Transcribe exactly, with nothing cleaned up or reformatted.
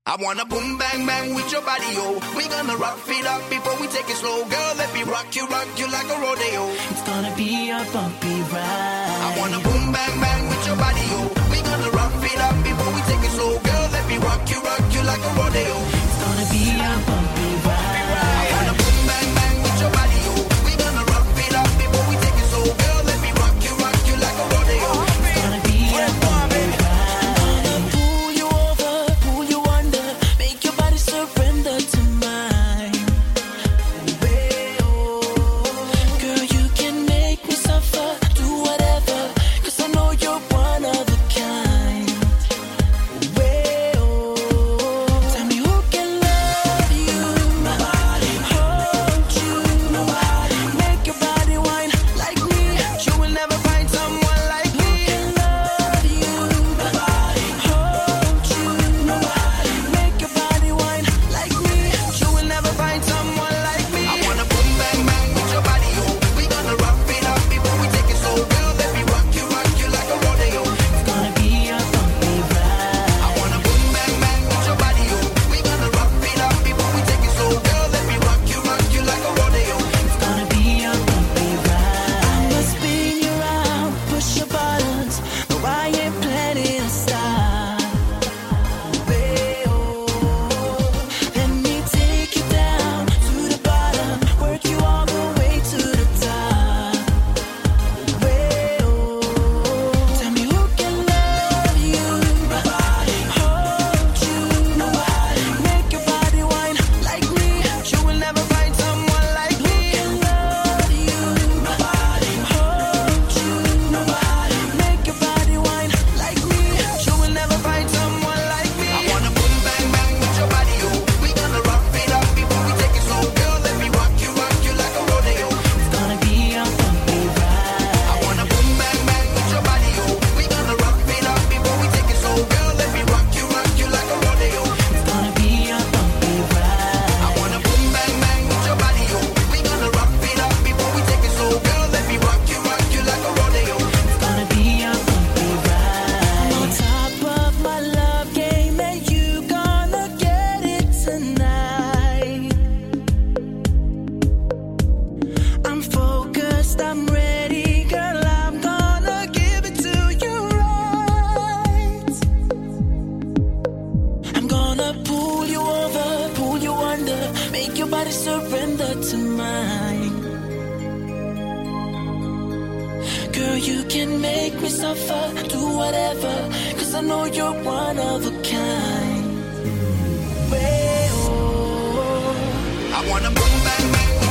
I wanna boom bang bang with your body, yo. We gonna rock it up before we take it slow. Girl, let me rock you, rock you like a rodeo. It's gonna be a bumpy ride. I wanna boom bang bang with your body, yo. We gonna rock it up before we take it slow. Girl, let me rock you, rock you like a rodeo. It's gonna be a bumpy ride. I wanna boom bang bang with your body, yo. We gonna rock it up before we take it slow. Girl, let me rock you, rock you like a rodeo. It's gonna be a bumpy ride. Surrender to mine. Girl, you can make me suffer, do whatever, 'cause I know you're one of a kind. Tell me who can love you, nobody, hold you, nobody, make your body whine like me. You will never find someone like me. Who can love you, nobody, hold you, nobody, make your body whine like me. You will never find someone like me. I wanna boom bang bang with your body, yo. We gonna rock it up before we take it slow. Girl, let me rock you, rock you like a rodeo. It's gonna be a bumpy ride. I wanna boom bang bang with your body, yo. We gonna rock it up before we take it slow. Girl, let me rock you, rock you like a rodeo. It's gonna be a bumpy ride. I'ma spin you around, push your buttons. No, I ain't planning to stop. Let me take you down to the bottom, work you all the way to the top. Tell me who can love you, nobody, hold you, nobody, make your body whine like me. You will never find someone like me. Who can love you, nobody, hold you, nobody, make your body whine like me. You will never find someone like me. I wanna boom bang bang with your body, yo. We gonna rock it up before we take it slow. Girl, let me rock you, rock you like a rodeo. It's gonna be a bumpy ride. I wanna boom bang bang with your body, yo. We gonna rock it up before we take it slow. Girl, let me rock you, rock you like a rodeo. It's gonna be a bumpy ride. I wanna boom bang bang with your body, yo. We gonna rock it up before we take it slow. Girl, let me rock you, rock you like a rodeo. It's gonna be a bumpy ride. On top of my love game, and you gonna get it tonight. I'm focused, I'm ready, girl. I'm gonna give it to you right. I'm gonna pull you over, pull you under, make your body surrender to mine. Girl, you can make me suffer, do whatever, 'cause I know you're one of a kind. I wanna boom bang bang